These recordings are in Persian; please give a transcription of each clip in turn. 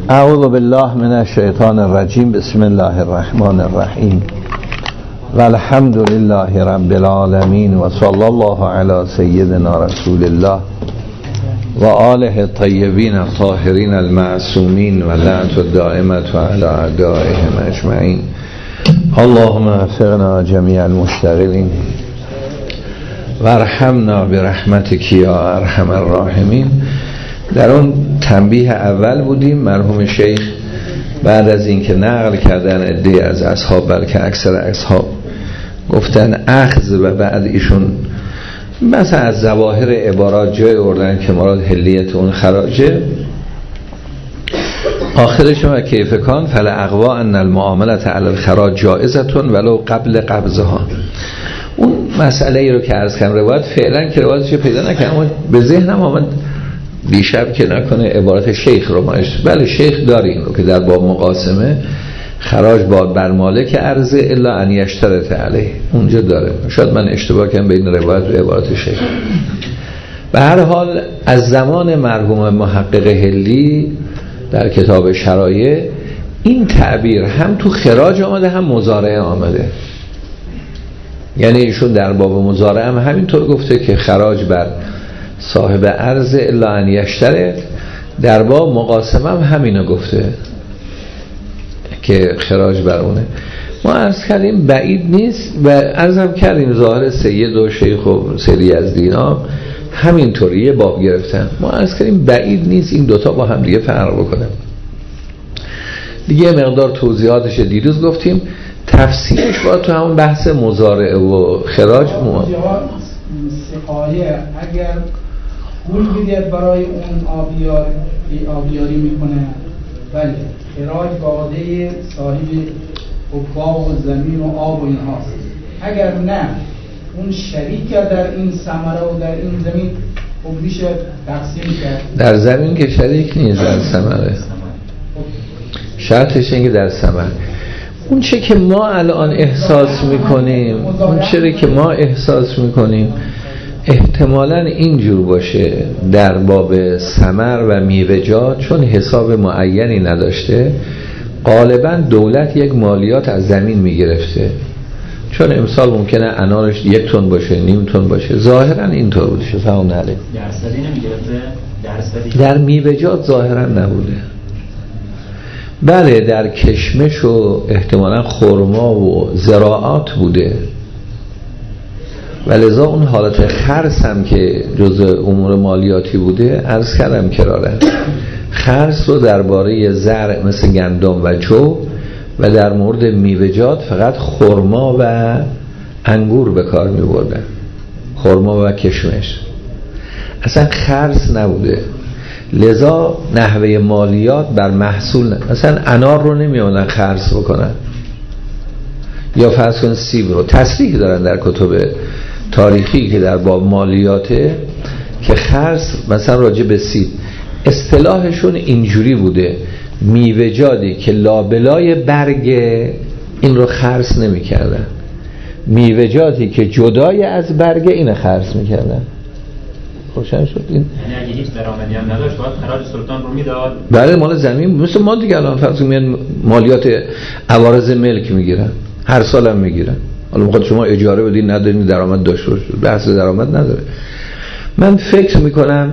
اعوذ بالله من الشیطان الرجیم. بسم الله الرحمن الرحیم و الحمد لله رب العالمین و صلی الله علی سیدنا رسول الله و آله الطیبین الطاهرین المعصومین و لعنت الدائمة علی اعدائهم اجمعین. اللهم وفقنا جمیع المشتغلین و ارحمنا برحمتک یا ارحم الراحمین. در اون تنبیه اول بودیم. مرحوم شیخ بعد از اینکه نقل کردن عده از اصحاب، بلکه اکثر اصحاب گفتن اخذ، و بعد ایشون مثلا از ظواهر عبارات جای آوردن که مراد حلیت اون خراجه، آخرشون و کیف کان فلاقوا ان المعامله علی الخراج جائزتون ولو قبل قبضها. اون مسئله ای رو که عرض کردم روایت فعلا که روایتش پیدا نکردم، اما به ذهنم آمد دیشب که نکنه عبارت شیخ رو بله شیخ داره این رو که در باب مقاسمه خراج باد بر مالک عرضه الا ان یشترط علیه، اونجا داره. شاید من اشتباه کردم بین روایت و عبارت شیخ. به هر حال از زمان مرحوم محقق حلی در کتاب شرایع این تعبیر هم تو خراج آمده هم مضارعه آمده. یعنی ایشون در باب مضارعه هم همینطور گفته که خراج بر صاحب عرض الا ان یشترط، در باب مقاسمه هم همینو گفته که خراج بر اونه. ما عرض کردیم بعید نیست و عرض هم کردیم ظاهر سید و شیخ و سری از دینا همینطوریه باب گرفتن. ما عرض کردیم بعید نیست این دوتا با هم دیگه فرق بکنه. دیگه مقدار توضیحاتش دیروز گفتیم، تفسیرش باید تو همون بحث مضارعه و خراج سقایه اگر پول بده برای اون آبیاری میکنه، ولی خراج باده صاحب باغ و زمین و آب و این هاست. اگر نه اون شریک در این ثمره و در این زمین خب میشه تقسیم کرد. در زمین که شریک نیست، در ثمره. شرطش اینه که در ثمره. اون چه که ما الان احساس میکنیم، احتمالاً اینجور باشه در باب ثمر و میوه‌جات، چون حساب معینی نداشته غالباً دولت یک مالیات از زمین میگرفته. چون امسال ممکنه انارش 1 تن باشه، نیم تن باشه، ظاهراً اینطور بوده. فهم نره درصدی نمیگرفته، در میوه‌جات ظاهراً نبوده. بله در کشمش و احتمالاً خرما و زراعات بوده، ولذا اون حالت خرس هم که جزء امور مالیاتی بوده عرض کردم کراره. خرس رو درباره زرع مثل گندم و جو و در مورد میوه‌جات فقط خرما و انگور به کار می بردن، خرما و کشمش، اصلا خرس نبوده. لذا نحوه مالیات بر محصول مثلا انار رو نمی‌آوردن خرس بکنن، یا فرض کن سیب رو. تصریح دارن در کتب تاریخی که در باب مالیاته که خرس مثلا راجع به سیب اصطلاحشون اینجوری بوده، میوه‌جاتی که لابلای برگ این رو خرس نمی‌کردن، میوه‌جاتی که جدای از برگ این خرس می‌کردن. روشن شد این؟ یعنی اگه هیچ درآمدی هم نداشت باید خراج سلطان رو میداد. بله مال زمین، مثل ما دیگه الان فرض میان مالیات عوارض ملک میگیرن، هر سال هم میگیرن. حالا میخواد شما اجاره بدین ندارین درآمد داشته باشید، بحث درآمد نداره. من فکر میکنم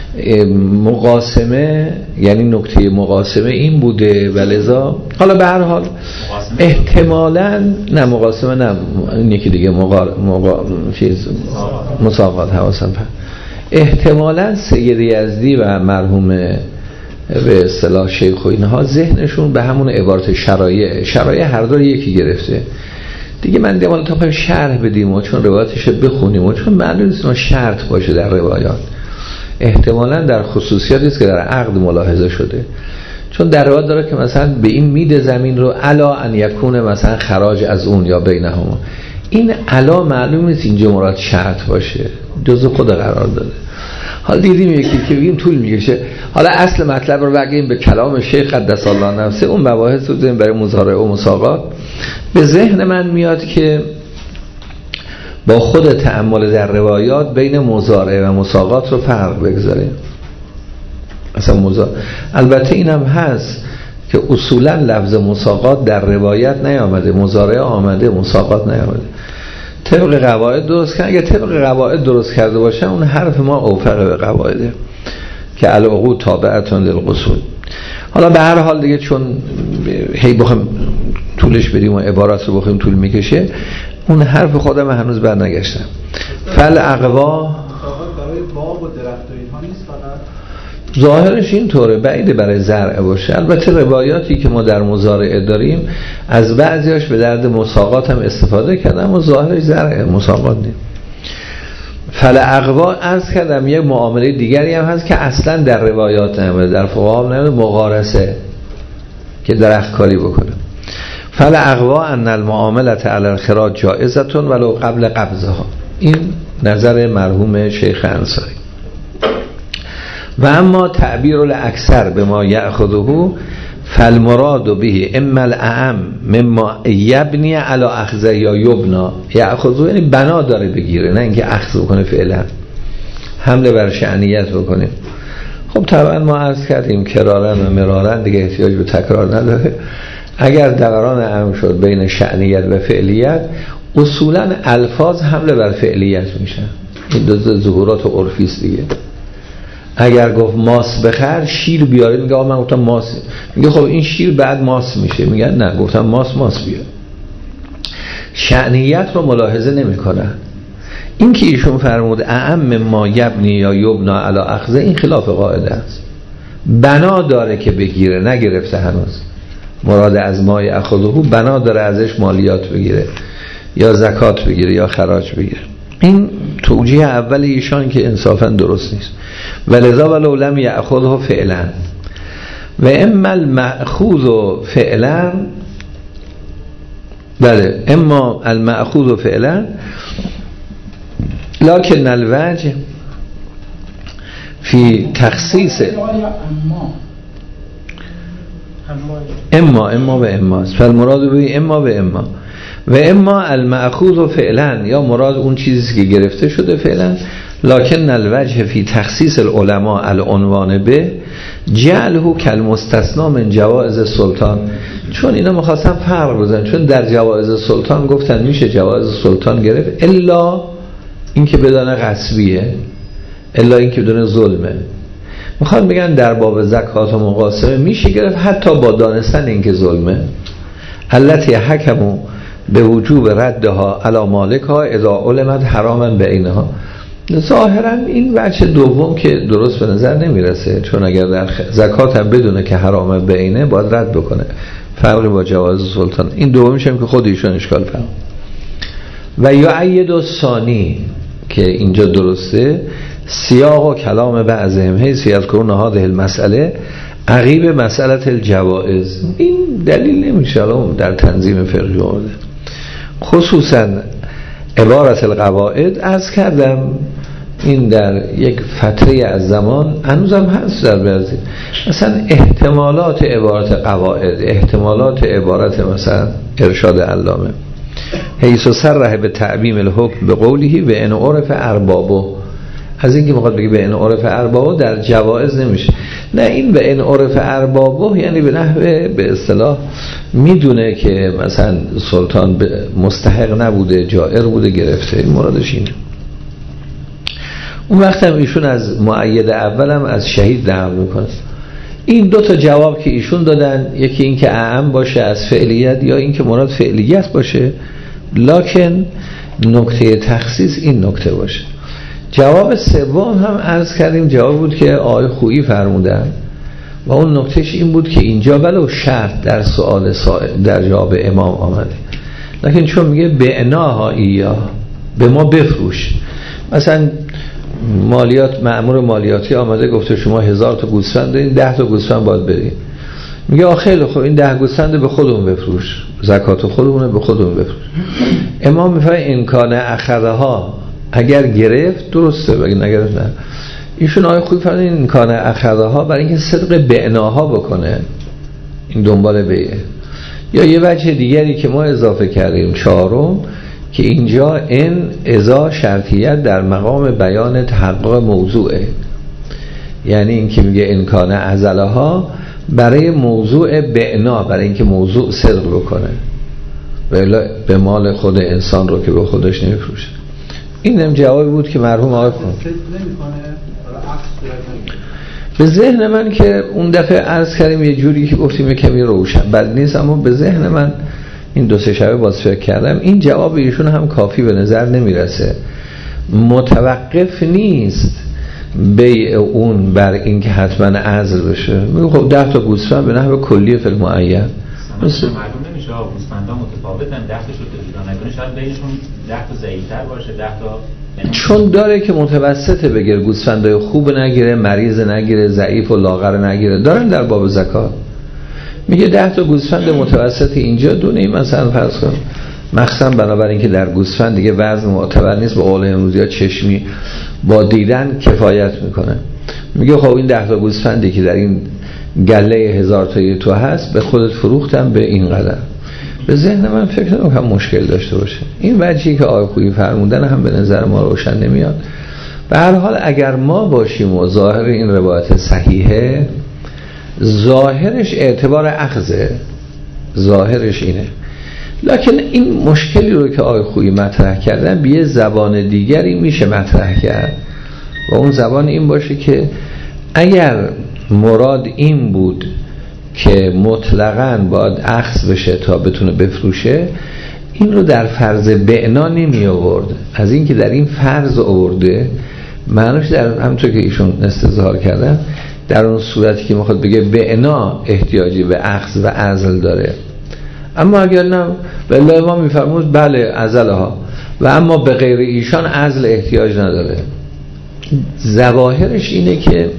مقاسمه، یعنی نکته مقاسمه این بوده و لذا حالا به هر حال احتمالاً نه مقاسمه نه این یکی دیگه مساقات حواسم احتمالاً سید یزدی و مرحوم به اصطلاح شیخ و اینها ذهنشون به همون عبارت شرایع هر دو یکی گرفته دیگه. من دیگه تا پایم شرح بدیم و چون روایتش بخونیم و چون معلوم نیست شرط باشه در روایات، احتمالاً در خصوصیاتی است که در عقد ملاحظه شده. چون در روایت داره که مثلا به این میده زمین رو علا ان یکونه مثلا خراج از اون یا بینهما. این علا معلوم نیست اینجا مراد شرط باشه، جزء خود قرار داده. حالا دیدیم یکی که بگیم طول میکشه. حالا اصل مطلب رو بگیم به کلام شیخ قدس الله نفسه، اون مباحث رو داریم برای مضارعه و مساقات. به ذهن من میاد که با خود تأمل در روایات بین مضارعه و مساقات رو فرق بگذاریم. اصلا البته اینم هست که اصولا لفظ مساقات در روایت نیامده، مضارع آمده، مساقات نیامده. طبق قواعد درست کرد. اگه طبق قواعد درست کرده باشه اون حرف ما اوفق به قواعده که العقود تابعتون للقصود. حالا به هر حال دیگه چون هی بخوام طولش بدیم و عبارات رو بخویم طول میکشه، اون حرف خودم هنوز بر نگشتم. فالاقوا برای باغ و درخت و اینها نیست، فقط ظاهرش اینطوره، بعیده برای زرع باشه. البته روایاتی که ما در مزارعه داریم از بعضیاش به درد مساقات هم استفاده کردم و ظاهرش زرع، مساقات نیم. فالاقوا عرض کردم یک معامله دیگری هم هست که اصلا در روایات نمیده، در فقها هم نمیده، مغارسه که درخت کاری بکنه. فالاقوا ان المعامله علی الخراج جائزه ولو قبل قبضها. این نظر مرحوم شیخ انصاری. و اما تعبیر الاکثر به ما یأخذه فالمراد به اما الاعم مما یبنی علی اخذ یا یبنا. یأخذه یعنی بنا داره بگیره، نه اینکه اخذ بکنه فعلا حمله بر شأنیت بکنه. خب طبعا ما عرض کردیم کرارن و مرارن دیگه احتیاج به تکرار نداره. اگر دوران اعم شد بین شأنیت و فعلیت، اصولا الفاظ حمله بر فعلیت میشن. این دو ظهورات عرفی است دیگه. اگر گفت ماس بخر، شیر بیارید، میگه آقا من گفتم ماس، میگه خب این شیر بعد ماس میشه، میگن نه گفتم ماس بیار. شأنیت رو ملاحظه نمیکنن. این که ایشون فرمود اعم ما یبنی یا یبنا علی اخذه، این خلاف قاعده است. بنا داره که بگیره، نگرفته هنوز. مراد از ما یأخذه بنا داره ازش مالیات بگیره یا زکات بگیره یا خراج بگیره. این توجیه اول ایشان که انصافا درست نیست. ولذا ولو لم یأخذه فعلا و اما المأخوذ فعلا، بله اما المأخوذ فعلا لكن الوجه فی تخصیص اما و اماست. فالمراد به اما و اما و اما المأخوذ فعلا، یا مراد اون چیزی که گرفته شده فعلا. لکن الوجه فی تخصیص العلماء العنوان به جعله کالمستثنا من جوائز سلطان. چون اینا می‌خواستن فرق بزنن، چون در جوائز سلطان گفتن میشه جوائز سلطان گرفت الا اینکه بدون غصبیه، الا اینکه بدون ظلمه. میخواد بگن در باب زکات و مقاسمه میشه گرفت حتی با دانستن اینکه ظلمه. التي حکموا به وجوب ردها علی مالکها اذا علمت حراما بینها. ظاهرا این وجه دوم که درست به نظر نمیرسه، چون اگر در زکات هم بدونه که حرام بینه باید رد بکنه، فرقی با جواز سلطان. این دومیش هم که خود ایشون اشکال فهم. و یعید الثانی که اینجا درسته، سیاق و کلام بعضهم حیث یذکرون هذه المسئله عقیب مسئله الجوائز. این دلیل نمیشه در تنظیم فقهی آورده، خصوصا عبارت القواعد. از کردم این در یک فتره از زمان هنوزم هست در بعضی، مثلا احتمالات عبارت قواعد، احتمالات عبارت مثلا ارشاد علامه حیث صرح به تعمیم الحکم به قوله و ان عرف اربابه. از اینکه میخواد بگه به ان عرف اربابه در جوائز نمیشه، نه این به ان عرف اربابه یعنی به نحوه به اصطلاح میدونه که مثلا سلطان مستحق نبوده، جائر بوده، گرفته. این مرادش اینه. اون وقت هم ایشون از مؤید اولم از شهید نقل میکنه. این دو تا جواب که ایشون دادن، یکی این که اعم باشه از فعلیت، یا این که مراد فعلیت باشه لکن نکته تخصیص این نکته باشه. جواب سوم هم عرض کردیم جواب بود که آقای خویی فرمودن و اون نکتهش این بود که اینجا ولو شرط در سؤال در جواب امام آمده، لکن چون میگه بعناها ایا، به ما بفروش. مثلا مالیات، مأمور مالیاتی آمده گفته شما 1000 تا گوسفند دارین، 10 تا گوسفند باید برید. میگه آخه خب این 10 گوسفند به خودمون بفروش، زکات خودمونه به خودمون بفروش. امام میفرماید امکان اخذها، اگر گرفت درسته، اگر نگرفت نه. ایشون آیه خوبی فرمودن امکان اخذها برای اینکه صدق بعناها بکنه، این دنبال بیعه. یا یه وجه دیگری که ما اضافه کردیم چهارم، که اینجا این ازا شرطیت در مقام بیان تحقق موضوعه، یعنی این که میگه انکان ازلها برای موضوع بعنا، برای اینکه موضوع صدق بکنه، ولی به مال خود انسان رو که به خودش نمیفروشه. اینم جوابی بود که مرحوم آقای به ذهن من که اون دفعه عرض کردیم یه جوری که گفتیم کمی روشن بد نیست، اما به ذهن من این دو سه شبه باز فکر کردم این جواب ایشون هم کافی به نظر نمیرسه. متوقف نیست بیع اون بر این که حتما عزل بشه. میگه خب 10 تا گوسفند به نحو کلی فی المعین معلوم نمیشه گوسفندا متفاوتن، 10 تا شده جدا نکنه، شاید بینشون 10 تا ضعیف‌تر باشه، 10 تا چون داره که متوسطه بگیر، گوسفندای خوب نگیره، مریض نگیره، ضعیف و لاغر نگیره، دارن در باب زکات. میگه 10 تا گوسفند متوسط اینجا دونه این مثلا فرض کن، مخصوصا بنابراین که در گوسفند دیگه وزن معتبر نیست، به قول امروزی ها چشمی با دیدن کفایت میکنه. میگه خب این 10 تا گوسفندی که در این گله 1000 تایی تو هست به خودت فروختم به این قدر. به ذهن من فکر نمی‌کنم مشکل داشته باشه. این وجهی که آقای خویی فرمودن هم به نظر ما روشن نمیاد. به هر حال اگر ما باشیم و ظاهر این روایت صحیحه، ظاهرش اعتبار اخذه، ظاهرش اینه. لکن این مشکلی رو که آقای خویی مطرح کردن به یه زبان دیگری میشه مطرح کرد و اون زبان این باشه که اگر مراد این بود که مطلقاً باید اخذ بشه تا بتونه بفروشه، این رو در فرض بعنا نمی آورد. از این که در این فرض آورده معنیش در همونطور که ایشون استظهار کردن در اون صورتی که میخواد بگه بعنا احتیاجی به اخذ و عزل داره. اما اگر نه بله ما میفرمود بله عزلها و اما به غیر ایشان عزل احتیاج نداره. ظواهرش اینه که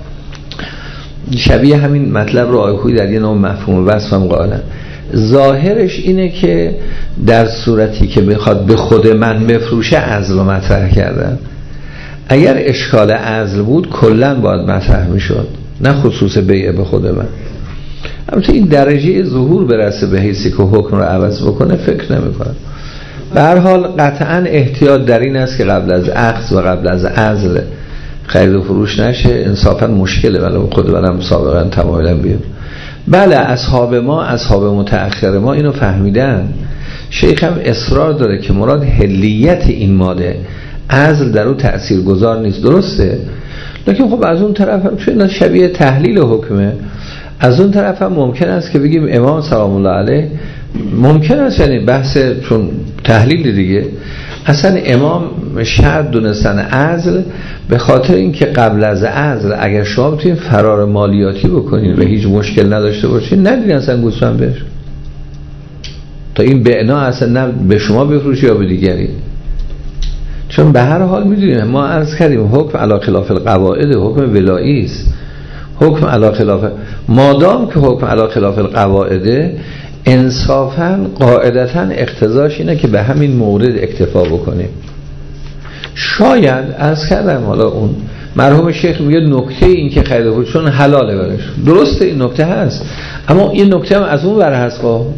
شبیه همین مطلب رو آقای خویی در یه نوع مفهوم وصف هم قائلن. ظاهرش اینه که در صورتی که بخواد به خود من بفروشه عزل رو مطرح کردن. اگر اشکال عزل بود کلن باید مطرح میشد، نه خصوص بیع به خود من. البته این درجه ظهور برسه به حیثی که حکم رو عوض بکنه فکر نمی کنم. به هر حال قطعا احتیاط در این است که قبل از اخذ و قبل از عزل خرید و فروش نشه. انصافا مشکله، ولی خود منم سابقا تمایلم بیام. بله اصحاب ما، اصحاب متأخر ما اینو فهمیدن. شیخ هم اصرار داره که مراد حلیت این ماده، عزل در اون تأثیر گذار نیست. درسته، لیکن خب از اون طرف هم چون شبیه تحلیل حکمه، از اون طرف هم ممکن است که بگیم امام سلام الله علیه ممکن است، یعنی بحث چون تحلیل دیگه، اصلا امام شرط دونستن عزل به خاطر اینکه قبل از عزل اگر شما بتونید فرار مالیاتی بکنید و هیچ مشکل نداشته باشید ندید اصلا گوسفند بهش، تا این بعنا اصلا نه به شما بفروشه یا به دیگری. چون به هر حال میدونیم ما عرض کردیم حکم علی خلاف القواعد حکم ولایی است. حکم علی خلاف، مادام که حکم علی خلاف القواعد، انصافا قاعدتا اقتضاش اینه که به همین مورد اکتفا بکنیم. شاید عرض کردم حالا اون مرحوم شیخ میگه نکته این که خرید و فروش چون حلاله برش، درسته این نکته هست، اما این نکته هم از اون ور هست.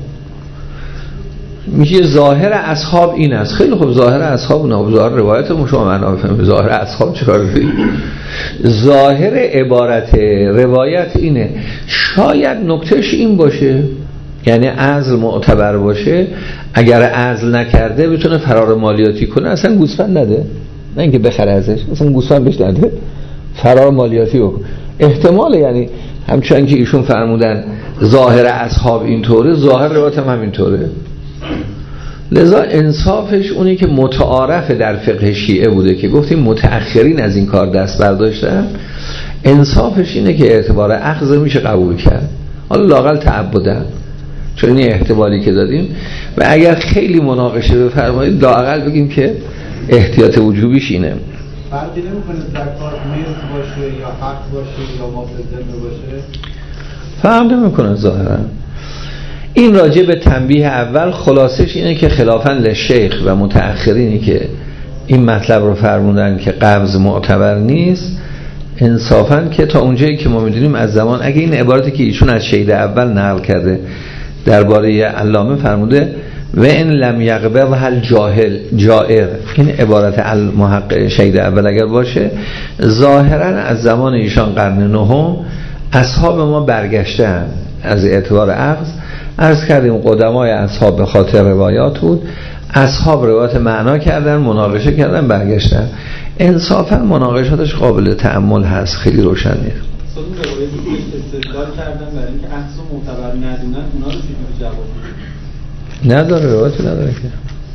میگه ظاهر اصحاب این است. خیلی خوب، ظاهر اصحاب نه، ظاهر روایت شما معنا بفهمید. ظاهر اصحاب چیکار داری؟ ظاهر عبارت روایت اینه. شاید نکتهش این باشه، یعنی عزل معتبر باشه، اگر عزل نکرده بتونه فرار مالیاتی کنه، اصلا گوسفند نده، نه اینکه بخره ازش، اصلا گوسفند بهش نده، فرار مالیاتی بکنه. احتمال، یعنی همچنان که ایشون فرمودن ظاهر اصحاب اینطوره، ظاهر روایت هم همینطوره. لذا انصافش اونی که متعارف در فقه شیعه بوده که گفتیم متأخرین از این کار دست برداشتن، انصافش اینه که اعتبار اخذ میشه قبول کرد، حالا لااقل تعبدن، چون این احتمالی که دادیم. و اگر خیلی مناقشه بفرمایید لااقل بگیم که احتیاط وجوبیش اینه. فرقی نمی‌کنه زکات ملک باشه یا حق باشه یا مال ذمه باشه، فرق نمی‌کنه ظاهرا. این راجع به تنبیه اول. خلاصش اینه که خلافاً لشیخ و متأخرینی که این مطلب رو فرمودن که قبض معتبر نیست، انصافاً که تا اونجایی که ما می‌دونیم از زمان، اگه این عبارتی که ایشون از شهید اول نقل کرده درباره علامه فرموده و این لم یقبضها الجائر، این عبارت المحقق شهید اول اگر باشه، ظاهرا از زمان ایشان قرن نهم اصحاب ما برگشتن از اعتبار اخذ. عرض کردیم قدمای اصحاب به خاطر روایات بود، اصحاب روایات معنا کردن، مناقشه کردن، برگشتن. انصافا مناقشاتش قابل تأمل هست، خیلی روشن نیست. اون روایتی که استدلال کردن برای اینکه اخذ و معتبر ندونن، اونا رو چجوری جواب نداره؟ روایتی نداره که.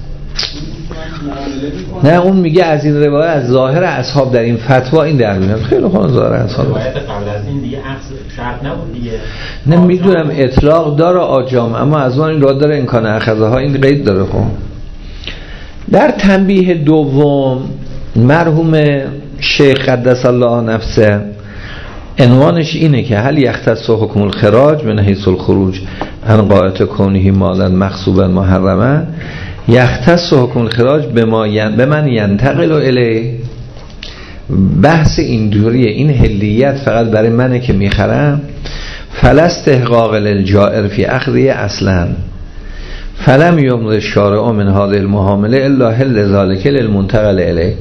نه اون میگه از این روایت از ظاهر اصحاب در این فتوا این در میاد. خیلی خوب ظاهر اصحاب روایت قبل از این دیگه اخذ شرط نبود دیگه. نه میدونم اطلاق داره آجام، اما از اون این رو داره امکان اخذه ها این قید داره. خب در تنبیه دوم مرحوم شیخ قدس الله نفسه عنوانش اینه که هل یختص حکم الخراج من حیث الخروج عن قاعده کونه مالا مغصوبا محرما، یختص حکم الخراج به من ینتقل الیه. بحث این دوریه، این حلیت فقط برای منه که میخرم. فلست احقاق للجائر فی اخذه اصلا فلم یمض الشارع من هذه المحامله الا حل ذلك للمنتقل الیه.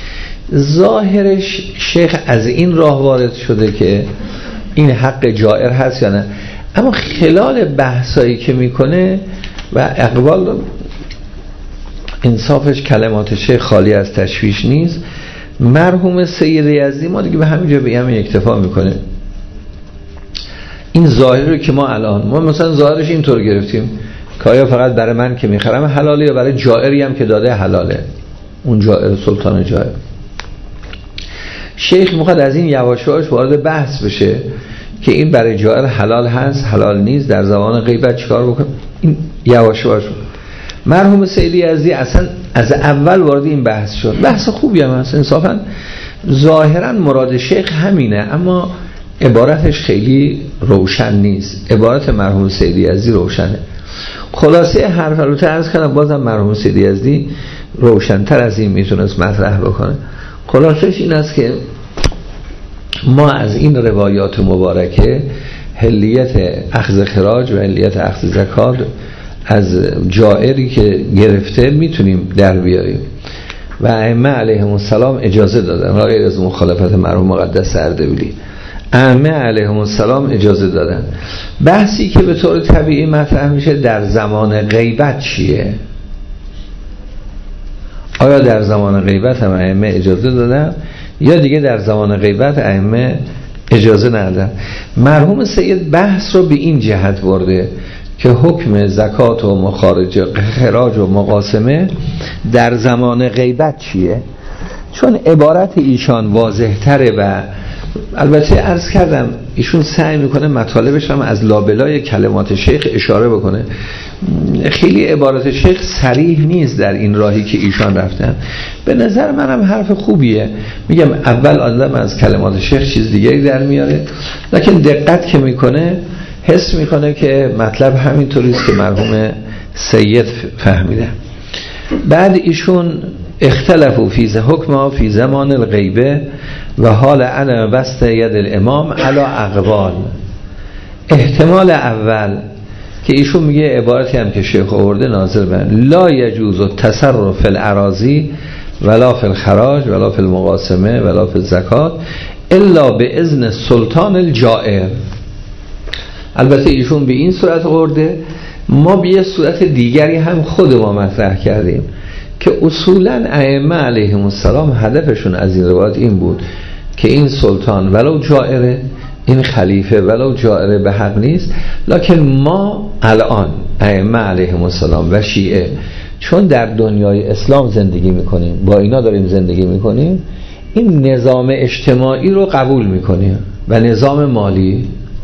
ظاهرش شیخ از این راه وارد شده که این حق جائر هست یا نه، اما خلال بحثایی که میکنه و اقبال انصافش کلمات شیخ خالی از تشویش نیست. مرحوم سید یزدی ما دیگه به همینجا به همین اکتفا میکنه. این ظاهر رو که ما الان ما مثلا ظاهرش اینطور گرفتیم که آیا فقط برای من که میخرم حلاله یا برای جائری هم که داده حلاله، اون جائر سلطان جائر. شیخ میخواد از این یواشواش وارد بحث بشه که این برای جائر حلال هست حلال نیست، در زمان غیبت چیکار بکنه. این یواشواش مرحوم سیدی یزدی اصلا از اول وارد این بحث شد. بحث خوبی هم هست انصافا، ظاهرا مراد شیخ همینه اما عبارتش خیلی روشن نیست. عبارت مرحوم سیدی یزدی روشنه. خلاصه حرف رو عرض کردم، بازم مرحوم سیدی یزدی روشن‌تر از این میتونست مطرح بکنه. خلاصش این است که ما از این روایات مبارکه حلیت اخذ خراج و حلیت اخذ زکات از جائری که گرفته میتونیم در بیاریم و ائمه علیهم السلام اجازه دادن، غیر از مخالفت مرحوم مقدس اردبیلی. ائمه علیهم السلام اجازه دادن. بحثی که به طور طبیعی مطرح میشه در زمان غیبت چیه؟ آیا در زمان غیبت هم ائمه اجازه دادن یا دیگه در زمان غیبت ائمه اجازه ندادن؟ مرحوم سید بحث رو به این جهت برده که حکم زکات و مخارج خراج و مقاسمه در زمان غیبت چیه؟ چون عبارت ایشان واضح تره و البته عرض کردم ایشون سعی میکنه مطالبش هم از لابلای کلمات شیخ اشاره بکنه. خیلی عبارت شیخ صریح نیست در این راهی که ایشان رفتن. به نظر منم حرف خوبیه. میگم اول آدم از کلمات شیخ چیز دیگری در میاره، لکن دقت که میکنه حس میکنه که مطلب همینطوریست که مرحوم سید فهمیده. بعد ایشون اختلفوا فی حکم فی زمان الغیبه و حال انا بسط ید الامام علی اقوال. احتمال اول که ایشون میگه عبارتی هم که شیخ آورده ناظر بر لا یجوز التصرف فی الاراضی ولا فی الخراج ولا فی المقاسمه ولا فی الزکات الا به اذن سلطان الجائر. البته ایشون به این صورت آورده، ما به یه صورت دیگری هم خود ما مطرح کردیم که اصولا ائمه علیهم السلام هدفشون از این روایت این بود که این سلطان ولو جائره، این خلیفه ولو جائره به حق نیست، لکن ما الان ائمه علیهم السلام و شیعه چون در دنیای اسلام زندگی میکنیم، با اینا داریم زندگی میکنیم، این نظام اجتماعی رو قبول میکنیم و نظام مالی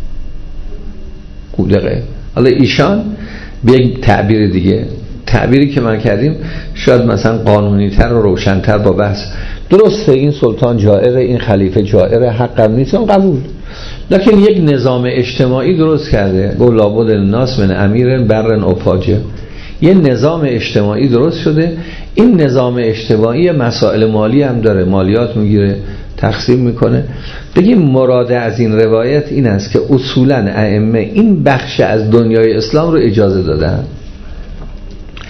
قولقه. حالا ایشان به یک تعبیر دیگه، تعبیری که من کردیم شاید مثلا قانونی تر و روشن‌تر با بحث درسته این سلطان جائره، این خلیفه جائره، حقم نیست، اون قبول، لکن یک نظام اجتماعی درست کرده. گو لابد الناس من امیر برن او فاجر. یه نظام اجتماعی درست شده. این نظام اجتماعی مسائل مالی هم داره، مالیات میگیره، تقسیم میکنه. بگیم مراد از این روایت این است که اصولا ائمه این بخش از دنیای اسلام رو اجازه دادن.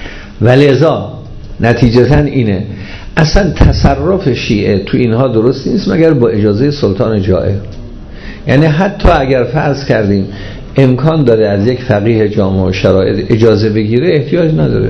ولذا نتیجتاً اینه اصلا تصرف شیعه تو اینها درست نیست مگر با اجازه سلطان جائر. یعنی حتی اگر فرض کردیم امکان داره از یک فقیه جامع و شرایط اجازه بگیره، احتیاج نداره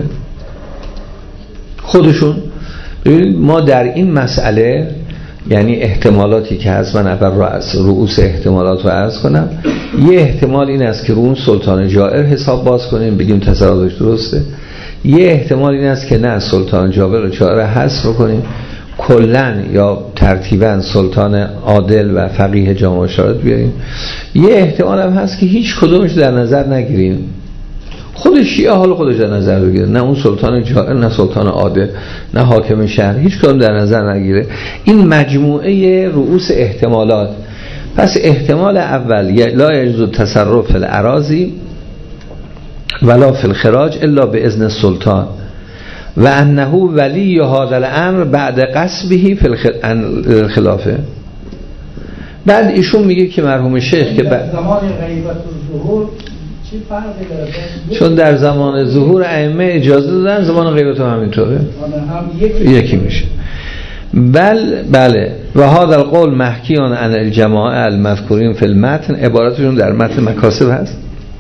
خودشون. ببینید ما در این مسئله، یعنی احتمالاتی که هست، من اول رؤوس احتمالات رو عرض کنم. یه احتمال این است که رو اون سلطان جائر حساب باز کنیم بگیم تصرفش درسته. یه احتمال این است که نه، سلطان جابر و جائر حذف کنیم، کلن یا ترتیبا سلطان عادل و فقیه جامع و شرایط بیاریم. یه احتمال هم هست که هیچ کدومش در نظر نگیریم، خود شیعه حال خودش در نظر بگیره، نه اون سلطان جائر نه سلطان عادل نه حاکم شهر، هیچ کدوم در نظر نگیره. این مجموعه رؤوس احتمالات. پس احتمال اول لا یجوز تصرف فی الاراضی ولا فی الخراج الا باذن السلطان و انه ولی هذا الامر بعد قصبه فی الخلافه. بعد ایشون میگه که مرحوم شیخ که زمان غیبت الظهور چی فرقی داره؟ چون در زمان ظهور ائمه اجازه دادن، زمان غیبت هم همینطوره، هم یکی میشه. بله و هذا القول محکی عن الجماعه المذکورین فی المتن، عبارتشون در متن مکاسب هست.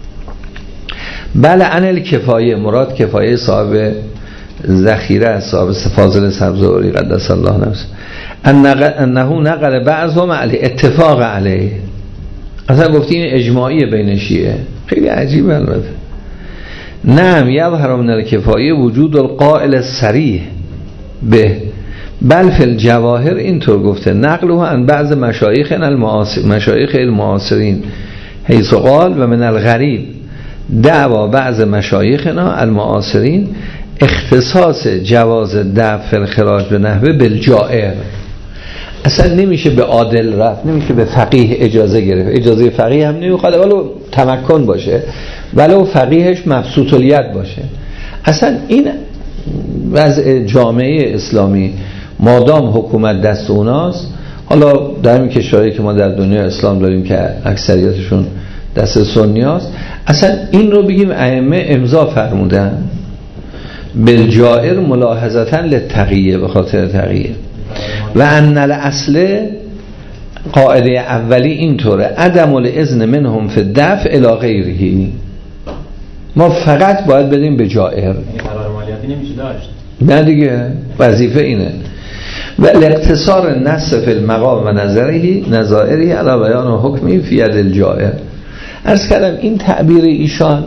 بله عن الکفایه، مراد کفایه صاحب ذخیره، صاحب فاضل سبزواری قدس الله نفسه، انه نقل بعضهم علی اتفاق علیه. اصلا گفتی این اجماعی بین شیعه، خیلی عجیبه. البته نعم یظهر من الکفایه وجود القائل الصریح به بل فی الجواهر، اینطور گفته نقله عن بعض مشایخ المعاصرین حیث قال و من الغریب دعوا بعض مشایخنا المعاصرین اختصاص جواز دفع فی الخراج به نحوه بالجائر. اصلا نمیشه به عادل رفت، نمیشه به فقیه اجازه گرفت، اجازه فقیه هم نمیخواد ولو تمکن باشه، ولو فقیهش مبسوط الید باشه. اصلا این وضع جامعه اسلامی مادام حکومت دست اوناست، حالا در این کشورهایی که ما در دنیا اسلام داریم که اکثریتشون دست سنی هست، اصلا این رو بگیم ائمه امضا فرمودن بالجائر ملاحظتا للتقیه، به خاطر تقیه. و ان الاصل قاعده اولی اینطوره عدم الاذن منهم فی الدفع الی غیره، ما فقط باید بدیم به جائر، این قرار مالیاتی نمیشه داشت. نه دیگه، وظیفه اینه. و الاقتصار النص فی المقام و نظائری علی بیان حکمی فی ید الجائر. عرض کردم این تعبیر ایشان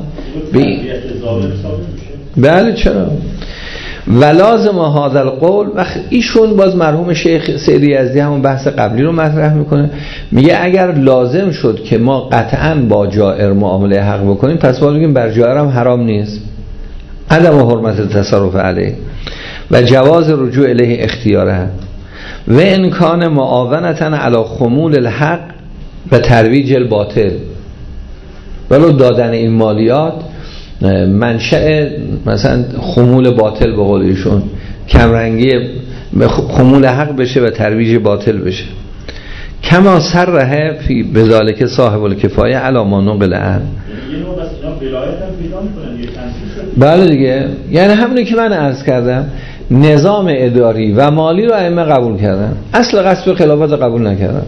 بله چرا و لازم هذا القول. وقت ایشون باز مرحوم شیخ سیدی یزدی همون بحث قبلی رو مطرح میکنه، میگه اگر لازم شد که ما قطعاً با جائر معامله حق بکنیم، پس ما بگیم بر جائر هم حرام نیست، عدم حرمت تصرف علیه و جواز رجوع الیه اختیاره و امکان معاونتن علی خمول الحق و ترویج الباطل. ولو دادن این مالیات منشأ مثلا خمول باطل به قول ایشون، کمرنگی خمول حق بشه و ترویج باطل بشه. کما صرح فی بذالک صاحب الکفایه علی ما نقل عن. بله دیگه، یعنی همونی که من عرض کردم، نظام اداری و مالی رو ائمه قبول کردن، اصل غصب خلافت رو قبول نکردن.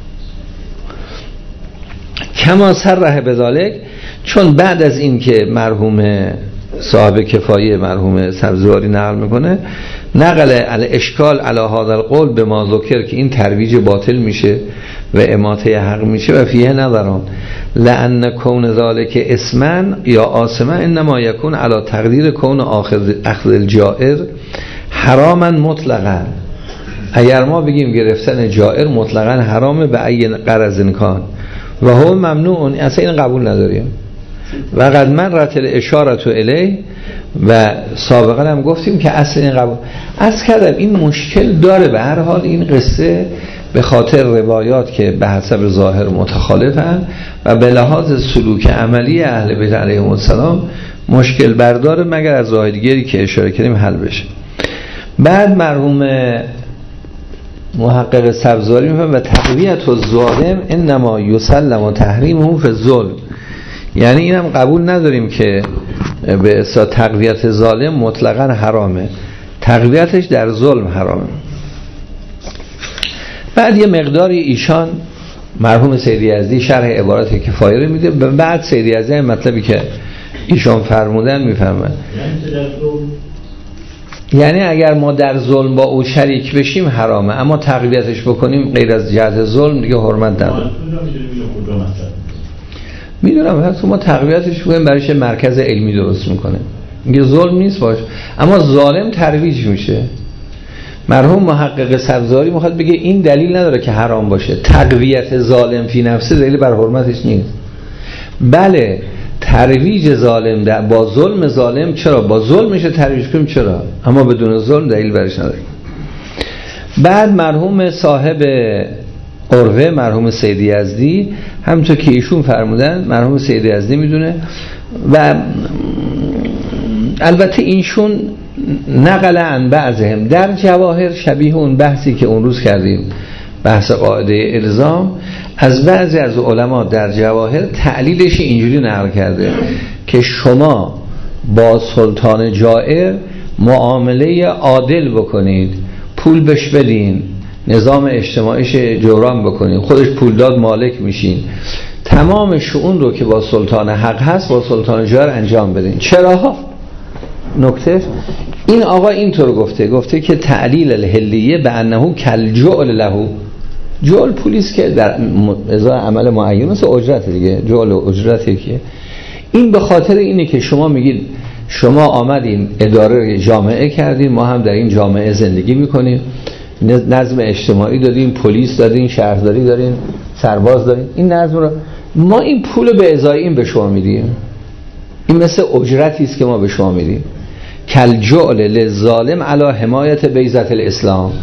کما صرح بذالک، چون بعد از این که مرحوم صاحب کفایه مرحوم سبزواری نقل میکنه، نقل الاشکال علی هذا القول به ما ذکر که این ترویج باطل میشه و اماطه حق میشه و فیه نظران لأن کون ذالک اسما یا آسما انما یکون علی تقدیر کون اخذ الجائر حراما مطلقا. اگر ما بگیم گرفتن جائر مطلقا حرامه به ای غرض کان و هو ممنوع، اصلا این قبول نداریم. و قد مرت الاشاره الیه، و سابقا هم گفتیم که اصل این قبول. عرض کردم این مشکل داره. به هر حال این قصه به خاطر روایات که به حسب ظاهر متخالفن و به لحاظ سلوک عملی اهل بیت علیهم السلام مشکل برداره، مگر از راه دیگری که اشاره کردیم حل بشه. بعد مرحوم محقق سبزواری میفهم و تقویت الظالم انما یسلم و تحریمه فی الظلم، یعنی اینم قبول نداریم که به اصطلاح تقویت ظالم مطلقاً حرامه، تقویتش در ظلم حرامه. بعد یه مقداری ایشان مرحوم سید یزدی شرح عبارات کفایه رو میده، بعد سید یزدی مطلبی که ایشان فرمودن میفهمن. یعنی اگر ما در ظلم با او شریک بشیم حرامه، اما تقویتش بکنیم غیر از جهت ظلم دیگه حرمت نداره. میدونم حتی ما تقویتش بکنیم برایش مرکز علمی درست میکنه، میگه ظلم نیست باش، اما ظالم ترویج میشه. مرحوم محقق سبزاری میخواد بگه این دلیل نداره که حرام باشه، تقویت ظالم فی نفسه دلیل بر حرمتش نیست. بله ترویج ظالم با ظلم ظالم چرا با ظلمش ترویج کنیم چرا، اما بدون ظلم دلیل برش نداره. بعد مرحوم صاحب عروه مرحوم سید یزدی همونطور که ایشون فرمودن مرحوم سید یزدی میدونه و البته اینشون نقل عن بعضهم در جواهر شبیه اون بحثی که اون روز کردیم، بحث قاعده الزام، از بعضی از علما در جواهر تعلیلش اینجوری نقل کرده که شما با سلطان جائر معامله عادل بکنید، پول بهش بدین، نظام اجتماعیش جبران بکنید، خودش پولداد مالک میشین، تمام شؤون رو که با سلطان حق هست با سلطان جائر انجام بدین. چرا؟ نکته این آقا اینطور گفته که تعلیل الحلیه به انه کالجعل له، جعل پولیس که در ازای عمل معین مثل اجرت دیگه، جعل اجرتی که این به خاطر اینه که شما میگید شما آمدین اداره جامعه کردین، ما هم در این جامعه زندگی میکنیم، نظم اجتماعی دادین، پلیس دادین، شهرداری دارین، سرباز دارین، این نظم رو ما این پول به ازای این به شما میدیم، این مثل اجرتی است که ما به شما میدیم. کالجعل للظالم علی حمایت بیضة الاسلام.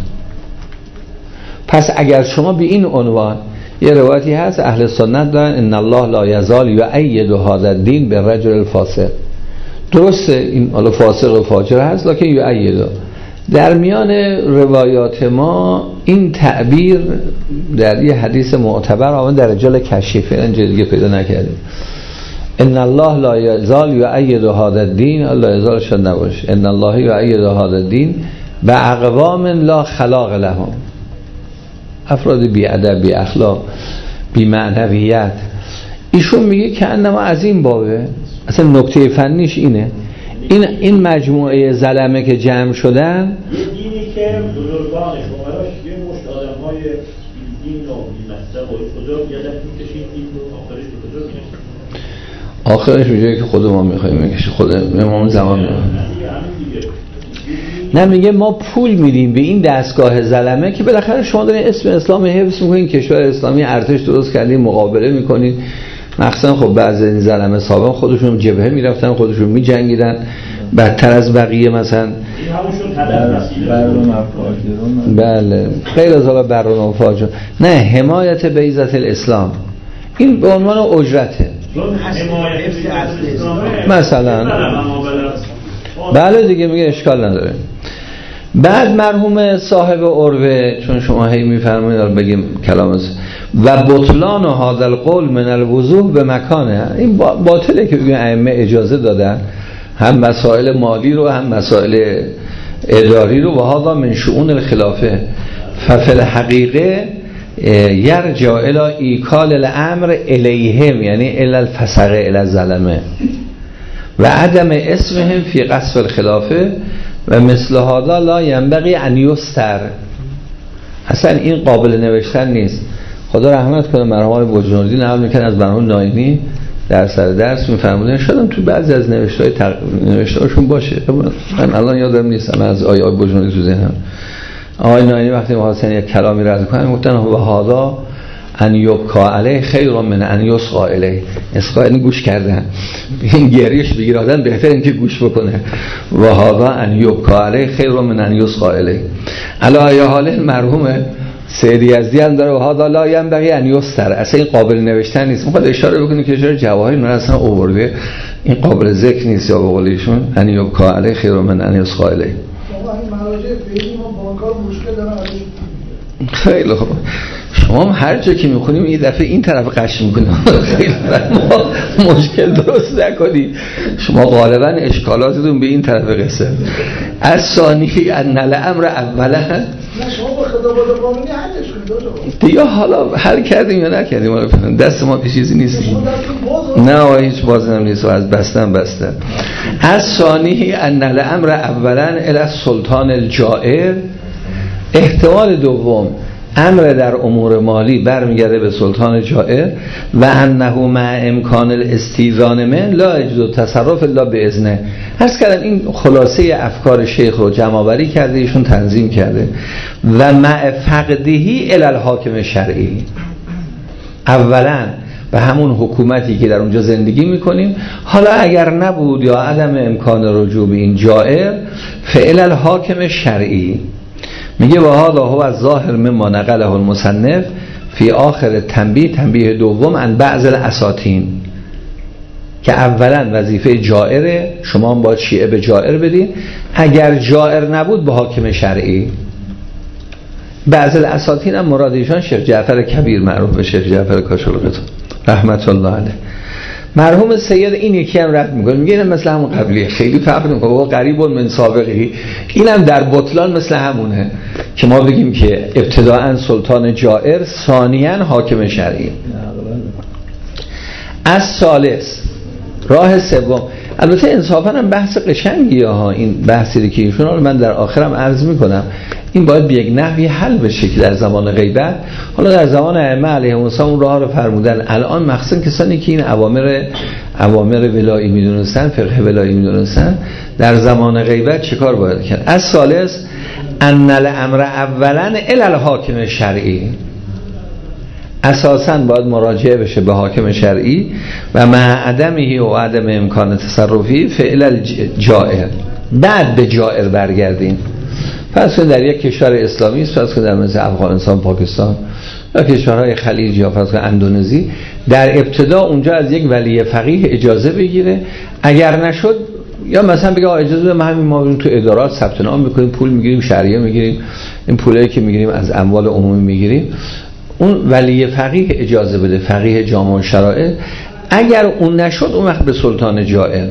پس اگر شما به این عنوان، یه روایتی هست اهل سنت دارن ان الله لا یزال یؤید هذا الدین بالرجل الفاسق، درسته این حالا فاسق و فاجر هست لکن یؤید. در میان روایات ما این تعبیر در یه حدیث معتبر آمده در رجال کشیف، اینجا دیگه پیدا نکردیم. ان الله لا یزال یؤید هذا الدین، الله یزال شد نباشه، ان الله یؤید هذا الدین باقوام لا خلاق لهم، افراد بی ادب، بی اخلاق، بی معنویت. ایشون میگه که انما از این بابه، اصلا نکته فنیش اینه، این مجموعه ظلمه که جمع شدن، یه دینی که بزرگان شماراش یه مشت آدم‌های دین و بی‌مصرف و بزرگ یادم می‌کشید این رو آخرش به کجا می‌رسه؟ آخرش میگه که خود ما می‌خوایم می‌کشه، خود امام زمان نه میگه ما پول میدیم به این دستگاه ظلمه که بالاخره شما دارین اسم اسلام حفظ می‌کنین، کشور اسلامی ارتش درست کردین، مقابله می‌کنین. مخصوصا خب بعضی این ظلمه سابق خودشون جبهه میرفتن، خودشون میجنگیدن بدتر از بقیه، مثلا بله غیر از حالا برون و فاجر، نه حمایت بیضة الاسلام این به عنوان اجرته مثلا، بله دیگه میگه اشکال نداره. بعد مرحوم صاحب عروه، چون شما هی میفرمایید بگیم کلام و بطلان و هذا القول من الوضوح به مکانه، این باطله که بگیم ائمه اجازه دادن هم مسائل مالی رو هم مسائل اداری رو، و هذا من شؤون الخلافه ففي الحقیقه یرجع الی ایکال الامر الیهم، یعنی الی الفسق الی الظلمه و عدم اسمهم فی قصف الخلافه و مثل هذا لا ينبغي ان یستر. اصلا این قابل نوشتن نیست. خدا رحمت کنه مرحوم بجنوردی نقل میکنه از مرحوم ناینی در سر درس میفرمودن، شاید تو بعضی از نوشته‌هاشون باشه، من الان یادم نیست، من از آیه بجنوردی تو ذهنم. آقای ناینی وقتی می‌خواستن یک کلامی رد کنن گفتن و هذا ان یبکا علیه خیر من ان یسقا الیه، اسقا یعنی گوش کردن، این گریش بگیر آدم بهتر این که گوش بکنه، و هذا ان یبکا علیه خیر من ان یسقا الیه. علی حال مرحوم سید یزدی هم داره و هذا لا ینبغی ان یستر، اصلا این قابل نوشتن نیست. میخواد اشاره بکنه که چرا جواهر من اصلا آورده این قابل ذکر نیست، یا به قول ایشون ان یبکا علیه خیر من ان یسقا الیه. شما این مراجع فعلی ما بانک‌ها مشکل دارن ازش. خیلی خوب، شما هم هر جا که میخونیم یه دفعه این طرف قش میکنیم ما مشکل درست نکنید. شما غالبا اشکالاتتون به این طرف قصه. از ثانی ان الامر اولا شما با خطابات قانونی حلش کنید یا حالا حل کردیم یا نکردیم دست ما پیش چیزی نیست. نه هیچ بازی هم نیست و از بستن. از ثانی ان الامر اولا الی السلطان الجائر. احتمال دوم امر در امور مالی برمیگرده به سلطان جائر و انه مع امکان الاستیذان من لا یجوز تصرف الا باذنه. عرض کردم این خلاصه افکار شیخ رو جمع‌آوری کرده، ایشون تنظیم کرده. و مع فقدهی الی الحاکم شرعی، اولا به همون حکومتی که در اونجا زندگی میکنیم، حالا اگر نبود یا عدم امکان رجوع به این جائر فعل الحاکم شرعی. میگه و هذا هو الظاهر مما نقله المصنف فی آخر تنبیه دوم عن بعض الاساطین، که اولا وظیفه جائره، شما هم باید شیعه به جائر بدین، اگر جائر نبود به حاکم شرعی. بعض الاساطین هم مراد ایشان شیخ جعفر کبیر معروف به شیخ جعفر کاشقی رحمت الله علیه. مرحوم سید این یکی هم رد میکنه، میگه مثل همون قبلی خیلی فرق نمیکنه، بابا قریب من سابقی. اینم در بطلان مثل همونه که ما بگیم که ابتداءً سلطان جائر، ثانیاً حاکم شرعی. از ثالث راه سوم، البته انصافاً هم بحث قشنگیه ها این بحثی که ایشون، حالا من در آخرم عرض میکنم این باید به یک نحوی حل بشه که در زمان غیبت، حالا در زمان ائمه علیهم السلام اون راه رو فرمودن. الان مخصوصا کسانی که این اوامر ولایی میدونستن، فقه ولایی میدونستن، در زمان غیبت چه کار باید کرد؟ از ثالث ان الامر اولا الی الحاکم شرعی، اساساً باید مراجعه بشه به حاکم شرعی و مع عدمه و عدم امکان تصرفی فعل الجائر، بعد به جائر برگردین. پس در یک کشور اسلامی است، پس در مثل افغانستان، پاکستان یا کشورهای خلیج یا پس اندونزی، در ابتدا اونجا از یک ولی فقیه اجازه بگیره، اگر نشد یا مثلا بگه اجازه بده ما بریم تو ادارات ثبت نام میکنیم، پول میگیریم، شهریه میگیریم، این پولایی که میگیریم از اموال عمومی میگیریم، اون ولی فقیه اجازه بده، فقیه جامع الشرائع. اگر اون نشد اون وقت به سلطان جائر.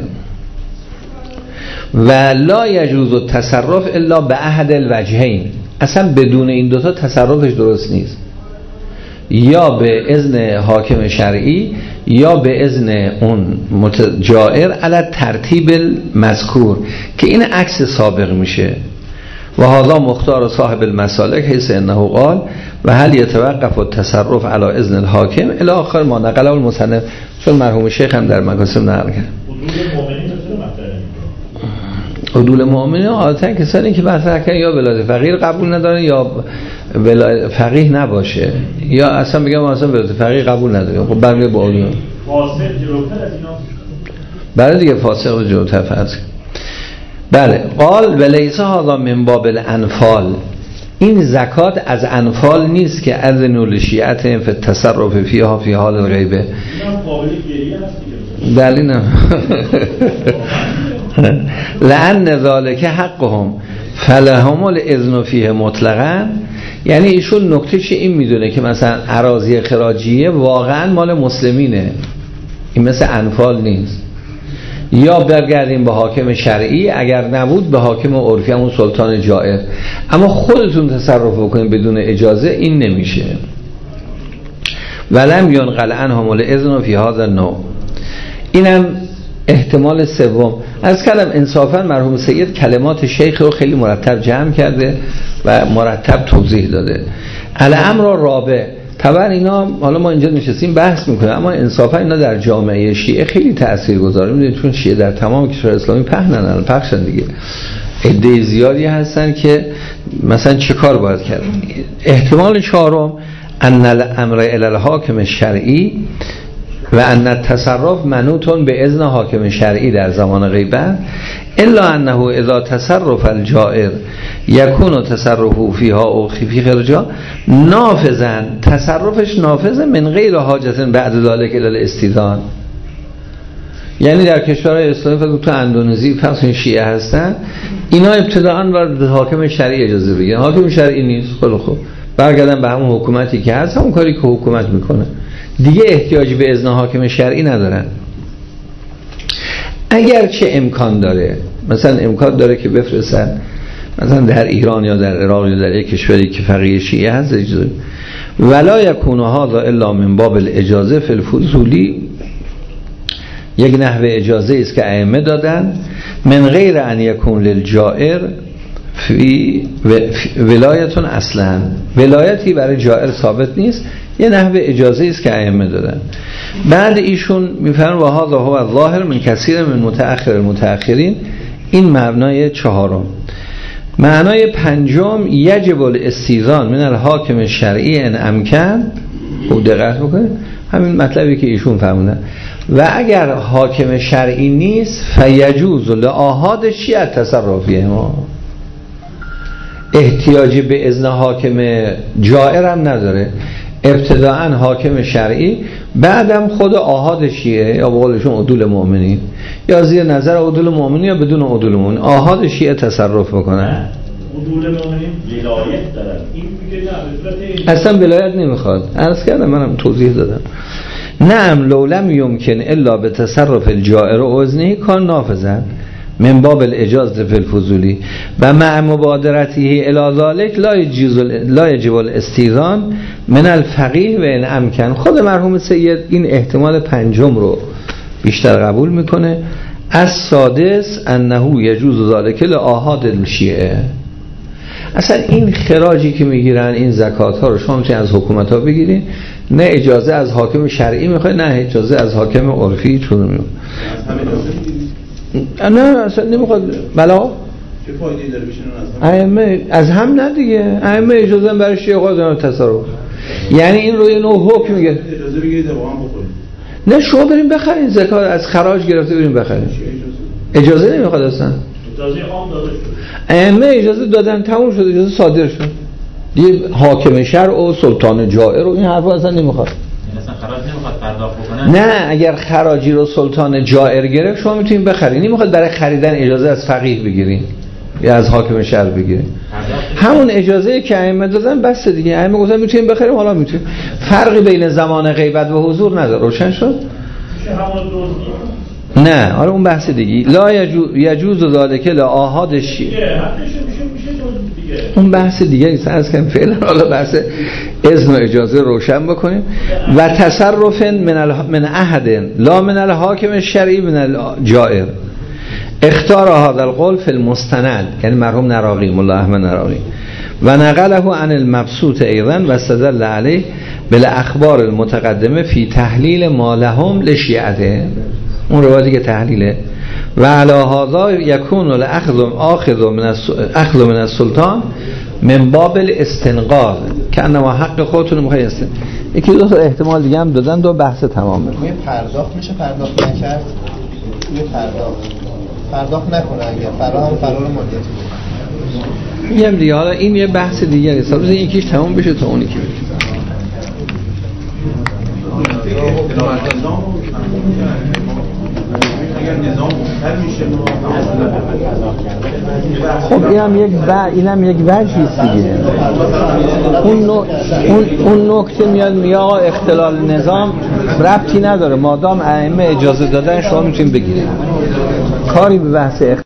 و لا یجوز التصرف الا به احد الوجهین، اصلا بدون این دوتا تصرفش درست نیست، یا به اذن حاکم شرعی یا به اذن اون جائر علی ترتیب المذکور، که این عکس سابق میشه. و هذا مختار صاحب المسالک حیث انه قال و هل یتوقف التصرف علی اذن الحاکم الی آخر ما نقله المصنف. چون مرحوم شیخ هم در مقاسم نقل کرد. حدود مؤمنین عادتا کسانی که مطرح کردن یا ولایت فقیه قبول ندارن یا ولایت فقیه نباشه، یا اصلا بگم اصلا ولایت فقیه قبول نداره. خب بقیه با اون فاسق جلوتر از اینا، بله دیگه فاسق جلوتر فرض. بله قال ولیس هذا من باب الانفال، این زکات از انفال نیست که اذن لشیعت فی التصرف فیها فی حال الغیبه. اینا قابل گریه هست دیگه. دلیل نه. لأن ذالک حقهم فلهم الاذن فیه مطلقاً، یعنی ایشون نکتهش این میدونه که مثلا اراضی خراجیه واقعا مال مسلمینه، این مثل انفال نیست. یا برگردیم به حاکم شرعی، اگر نبود به حاکم عرفی، همون سلطان جائر. اما خودتون تصرف بکنید بدون اجازه این نمیشه. ولم ینقل عنهم الاذن فی هذا النوع. اینم احتمال سوم. از کلم انصافا مرحوم سید کلمات شیخ رو خیلی مرتب جمع کرده و مرتب توضیح داده. الامر رابع، طبعا اینا حالا ما اینجا نشستیم بحث میکنیم، اما انصافا اینا در جامعه شیعه خیلی تاثیرگذاره. میدونید چون شیعه در تمام کشور اسلامی پخشن دیگه، عده زیادی هستن که مثلا چه کار باید کرد. احتمال چهارم ان الامر الی الحاکم شرعی و ان التصرف منوط به اذن حاکم شرعی در زمان غیبت، الا انه اذا تصرف الجائر یکون تصرفه فیها او فی خرجا نافذا، تصرفش نافذ من غیر حاجت بعد ذلك الی الاستیذان. یعنی در کشورهای اسلامی تو اندونزی پس این شیعه هستن، اینا ابتداءً باید حاکم شرعی اجازه بگیرن، حاکم شرعی نیست، خب برگردن به همون حکومتی که هست، همون کاری که حکومت میکنه دیگه، احتیاجی به اذن حاکم شرعی ندارن. اگر چه امکان داره، مثلا امکان داره که بفرستن مثلا در ایران یا در عراق یا در یک کشوری که فقیه شیعه هست، ولا یکون هذا الا من باب الاجازه فی الفضولی، یک نحوه اجازه است که ائمه دادن، من غیر ان یکون للجائر فی ولایتون، اصلا ولایتی برای جائر ثابت نیست، یه نحوه اجازه است که ائمه دادن. بعد ایشون میفرمایند و هذا هو الظاهر من کثیر من متأخر المتأخرین، این مبنای چهارم. معنای پنجم یجب الاستیذان من الحاکم شرعی ان امکن، خوب دقت بکنید همین مطلبی که ایشون فرمودن، و اگر حاکم شرعی نیست فیجوز لآحاد شیعه تصرفی ما، احتیاجی به اذن حاکم جائر هم نداره، ابتداعا حاکم شرعی، بعدم خود آحاد شیعه یا بقولشون عدول مؤمنین، یا زیر نظر عدول مؤمنین یا بدون عدول مؤمنین، آحاد شیعه تصرف بکنن. عدول مؤمنین ولایت دارن، این میگه نه به صورت اصلا ولایت نمیخواد. عرض کردم، منم توضیح دادم. نعم لو لم يمكن الا به تصرف الجائر و اذنه کان نافذن من باب الاجازه فی الفضولی و مع مبادرته الی ذلك لا یجب الاستیذان من الفقیه و ان امکن. خود مرحوم سید این احتمال پنجم رو بیشتر قبول میکنه. السادس انه یجوز ذلك لآحاد الشیعه. اصلا این خراجی که میگیرن، این زکات ها رو شما میتونید از حکومت ها بگیرین، نه اجازه از حاکم شرعی میخوای، نه اجازه از حاکم عرفی. چون میخوای نه اصلا نمیخواد. بلا چه فایده‌ای داره بشینن ائمه از هم؟ نه دیگه، ائمه اجازه برای شیعه قاضیان تصرف، یعنی این رو یه نوع حکم میگه اجازه بگیرید با هم بخورید. نه شما بریم بخرین، زکات از خراج گرفته بریم بخرین، اجازه نمیخواد اصلا. اجازه عام داده شد، ائمه اجازه دادن، تموم شد، اجازه صادر شد دیگه. حاکم شرع و سلطان جائر و این حرفا اصلا نمیخواد. مثلا خراج نمیخواد پرداخت بکنن. نه اگر خراجی رو سلطان جائر گرفت شما میتونید بخرید، نمیخواد برای خریدن اجازه از فقیه بگیرین یا از حاکم شرع بگیرین. همون اجازه که ائمه دادن بس دیگه. ائمه گفتن میتونیم بخریم، حالا میتونیم. فرقی بین زمان غیبت و حضور نداره. روشن شد؟ میشه همون دوزی. نه حالا اون بحث دیگه. لا یجوز ذالک لآحاد شیعه، اون بحث دیگه است. از کم فعلا حالا بحث اذن و اجازه روشن بکنیم. و تصرف من احد لا من الحاکم الشرعی من الجائر. اختار هذا القول فی المستند، یعنی مرحوم نراقی، مولا احمد نراقی، و نقله عن المبسوط ایضا و استدل علیه بالاخبار المتقدمه فی تحلیل ما لهم لشیعته، اون روایتی که تحلیله. و علی هذا یکون الاخذ من السلطان من باب الاستنقاذ که انما حق خودتون میخوای است. یکی دو تا احتمال دیگه هم دادن، دو بحث تمامه. روی پرداخت میشه پرداخت نکرد، روی پرداخت نکنه اگر فرار مالیاتی میگم دیگه. حالا این یه بحث دیگه است، بذار یکیش تمام بشه تا اونی که بشه. خب اینم یک وجهی است دیگه. اون نکته میاد آقا اختلال نظام ربطی نداره، مادام ائمه اجازه دادن شما میتونید بگیرید، کاری به بحث